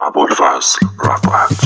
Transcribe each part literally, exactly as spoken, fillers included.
ابوالفضل رفعت.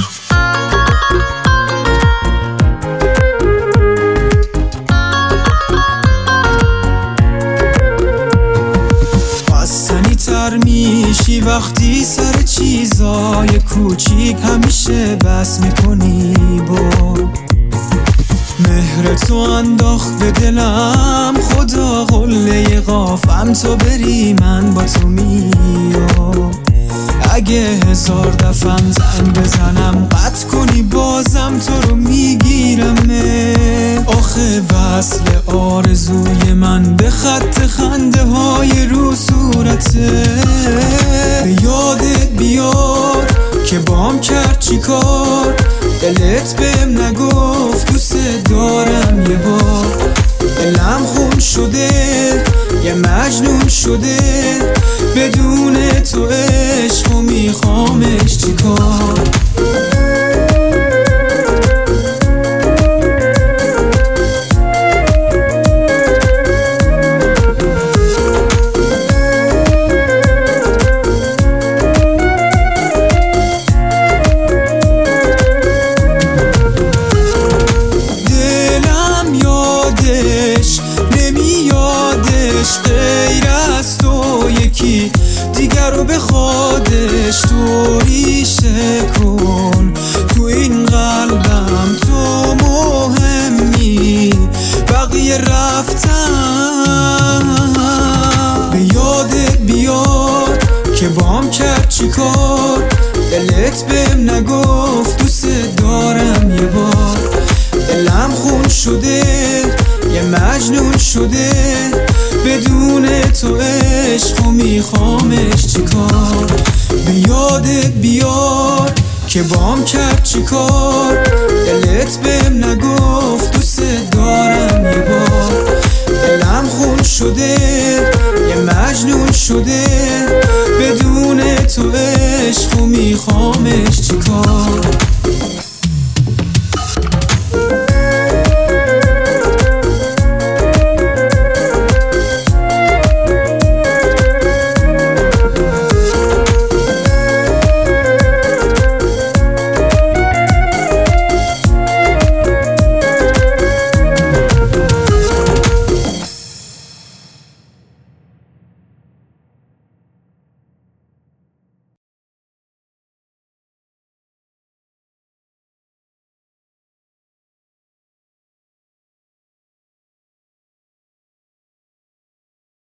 بستنی تر میشی وقتی سر چیزای کوچیک همیشه بس میکنی با مهر تو انداخت به دلم، خدا قله قافم تو بری من با تو میام. اگه هزار دفعم زنگ بزنم قطع کنی بازم تو رو میگیرمه. آخه وصل آرزوی من به خط خنده های رو صورته. به یادت بیار که بام کرد چی کار، دلت بهم نگفت دوست دارم یه بار. دلم خون شده یه مجنون شده، بدون تو عشق و میخوامش چی کار. غیر از تو یکی دیگر رو به خودش تو ریشه کن. تو این قلبم تو مهمی، بقیه رفتن. به یادت بیار که بام کرد چی کار، دلت بهم نگفت دوست دارم یه بار. دلم خون شده یه مجنون شده، بدون تو عشق و میخوامش چی کار. به یادت بیار که بام کرد چی کار، دلت بهم نگفت دوست دارم یه بار. دلم خون شده یه مجنون شده، بدون تو عشق و میخوامش چی کار.